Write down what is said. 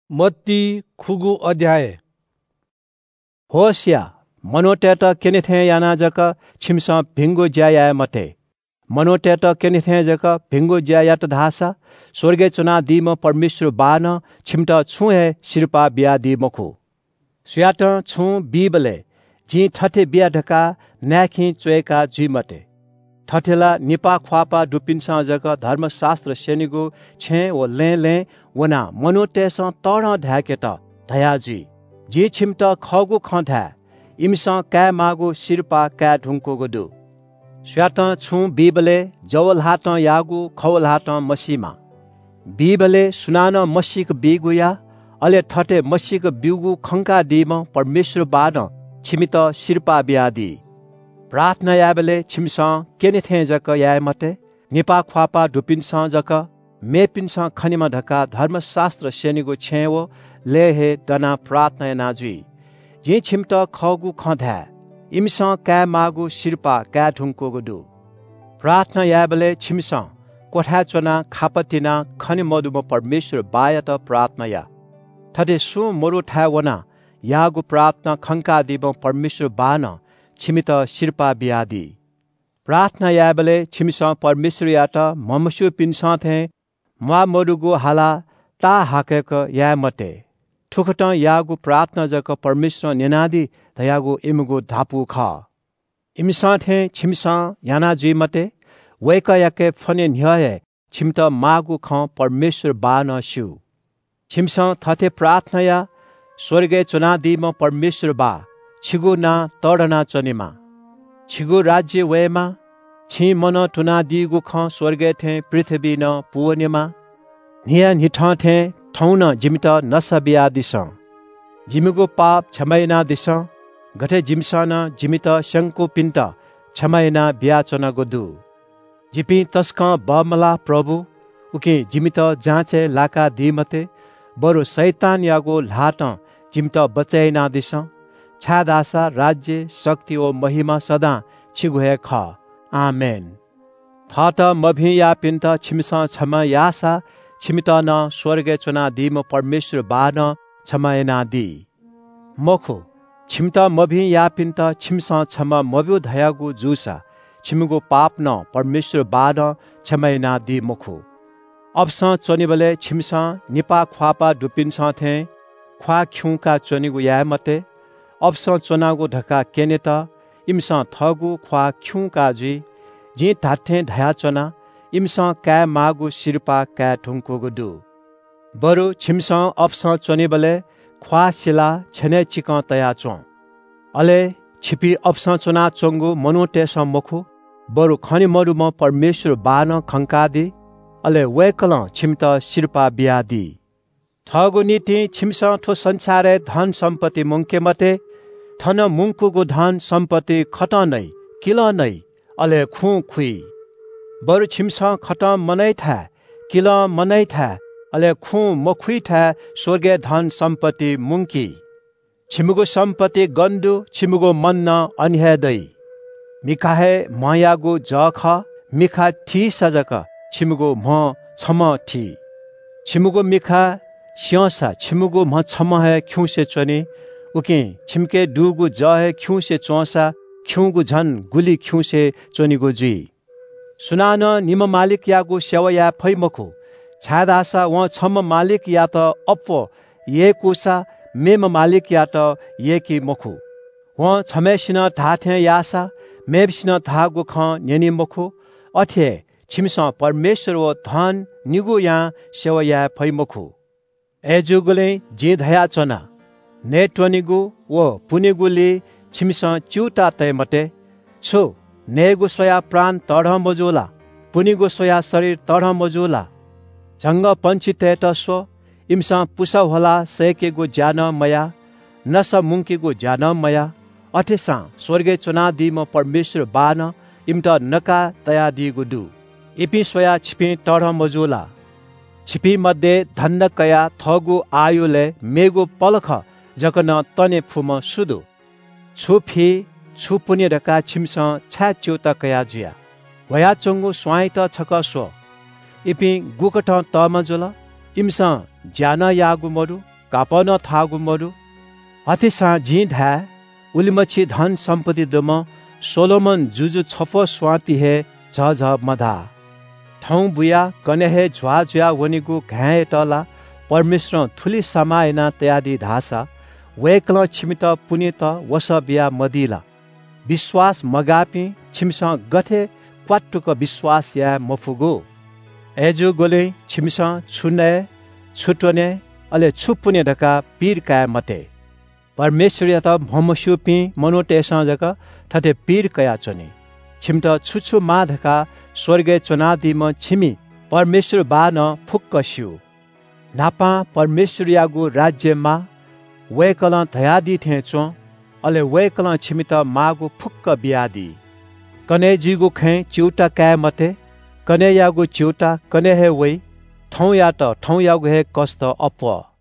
मत्ती खुगु अध्याय होस्या मनोटेट केनेथे याना जक छिमस भिंगु ज्याया मते मनोटेट केनेथे जक भिंगु ज्यायात धासा स्वर्गे चुना दिम परमेश्वर बान छिमट छुहे सिरपा बिया दि मखु स्याट छु बीबले जी ठठे बिया ढका न्याखी चोएका जी मते ठठेला निपा ख्वापा डुपिन्सा जक धर्मशास्त्र सेनिगु छे ओ ले वना मनोटेस तड ढाकेट धयाजी जी छिमट खगु खधा इमस क्या मागु सिरपा क्या ढुङ्को गुडु स्याट छु बीबले जवल हाट यागु खवल हाट मसीमा बीबले सुनान मसीक बिगुया अले ठटे मसीक बिगु खङ्का दिम परमेश्वर बाद छिमित सिरपा बियादी प्रार्थना याबले छिमस केनेथे जक याय मते निपा ख्वापा डुपिन्स जक मेपिन्स खनिमा ढका धर्मशास्त्र सेनिगु छेव लेहे दना प्रार्थना नाजुई जे छिमट खगु खधा इमस क्या मागु सिरपा क्या ढुङ्को गुडु प्रार्थना याबले छिमस कोठा चोना खापतिना खनि मधुम परमेश्वर बायत प्रार्थना या ठटे सु मरु ठा वना यागु प्रार्थना खङ्का दिब परमेश्वर बान छिमित सिरपा बियादी प्रार्थना याबले छिमिस परमेश्वर यात ममसु पिन्सा थे मा मरुगु हाला ता हाकेक या मते ठुखट यागु प्रार्थना जक परमेश्वर नेनादी धयागु इमगु धापु ख इमसा थे छिमिसा याना जी मते वैक याके फने न्याय छिमत मागु ख परमेश्वर बान स्यु छिमसा थथे प्रार्थना या स्वर्गे चुनादीम परमेश्वर बा छिगु ना तडना चनिमा छिगु राज्य वेमा छि मन टुना दिगु ख स्वर्गे थे पृथ्वी न पुवनेमा निया निठ थे ठौन जिमित नसबिया दिस जिमिगु पाप क्षमैना दिस गठे जिमसन जिमित शंकु पिन्त क्षमैना बियाचना गोदु जिपि तस्क बमला प्रभु उके जिमित जाँचे लाका दिमते बरु शैतान यागो लाट जिमित बचैना दिस छादासा राज्य शक्ति ओ महिमा सदा छिगुहे ख आमेन थट मभि या पिन्त छिमस क्षमा यासा छिमित न स्वर्गे चुना दिम परमेश्वर बान क्षमायना दि मखु छिमत मभि या पिन्त छिमस क्षमा मब्यु धयागु जुसा छिमगु पाप न परमेश्वर बान क्षमायना दि मखु अप्स चनिबले छिमस निपा ख्वापा डुपिन्स थे ख्वा ख्युका चनिगु या मते अप्स चोनागु ढका केनेत इमस थगु ख्वा ख्युका जी ढाठे धया चना इमस क्या मागु सिरपा क्या ढुङ्को गुडु बरु छिमस अप्स चनिबले ख्वा सिला छेने चिक तया चो अले छिपी अप्स चोना चोङ्गु मनोटेस मखु बरु खनि मरुम परमेश्वर बान खङ्कादी अले वेकल छिमत सिरपा बियादी थगु नीति छिमस ठो संसारे धन सम्पत्ति मुङ्के मते थन मुङ्कुगु धन सम्पत्ति खट नै किल नै अले खु खुई बरु छिमस खट मनै था किल मनै था अले खु मखुई था स्वर्गे धन सम्पत्ति मुङ्की छिमुगु सम्पत्ति गन्धु छिमुगु मन्न अन्ह्यादै मिखाहे मयागु जख मिखा थी सजक छिमुगु म छम थी छिमुगु मिखा स्यसा छिमुगु म छम है ख्युसे चने उके छिमके डुगु जहे ख्युसे चोसा ख्युगु झन गुली ख्युसे चोनिगु जी सुनान निम मालिक यागु सेवया फैमखु छादासा व छम मालिक या त अप्पो ये कुसा मेम मालिक या त ये कि मखु व छमेसिन धाथे यासा मेबिसिन धागु ख नेनि मखु अथे छिमस परमेश्वर व धन निगु या सेवया फैमखु एजुगुले जे धया चना नेटवनिगु व पुनिगुली छिमस च्युटा तय मते छु नेगु सोया प्राण तढ मजुला पुनिगु सोया शरीर तढ मजुला जंग पंचितेट स्व इमसा पुसा होला सेकेगु ज्ञान मया नस मुङ्कीगु ज्ञान मया अठेसा स्वर्गे चुना दिम परमेश्वर बान इमत नका तया दिगु दु इपि सोया छिपि तढ मजुला छिपी मध्ये धन्न कया थगु आयुले मेगु पलख जकन तने फुम सुदु छुफी छुपुने ढका छिमस छा च्युता कया जिया वया चंगु स्वाइट छक स्व इपि गुकट तमजुल इमस ज्ञान यागु मरु कापन थागु मरु हतिसा जी धा उलिमछि धन सम्पत्ति दम सोलोमन जुजु छफो स्वाति हे झ झ मधा ठौँ बुया कने हे झ्वा झ्वा वनिगु घाए टला परमेश्वर थुली समायना तयादि धासा वेकल छिमित पुनित वस बिया मदिला विश्वास मगापी छिमस गथे क्वाटुक विश्वास या मफुगो एजु गोले छिमस छुने छुटोने अले छुपुने ढका पीर काय मते परमेश्वर या त भमसुपी मनोटेसा जक ठटे पीर कया चने छिमत छुछु माधका स्वर्गीय चुनादी म छिमी परमेश्वर बा न फुक्क स्यु नापा परमेश्वर यागु राज्यमा वेकल धयादी थेचो अले वेकल छिमित मागु फुक्क बियादी कने जिगु खे चिउटा काय मते कने यागु चिउटा कने हे वै ठौ या त ठौ यागु हे कस्त अप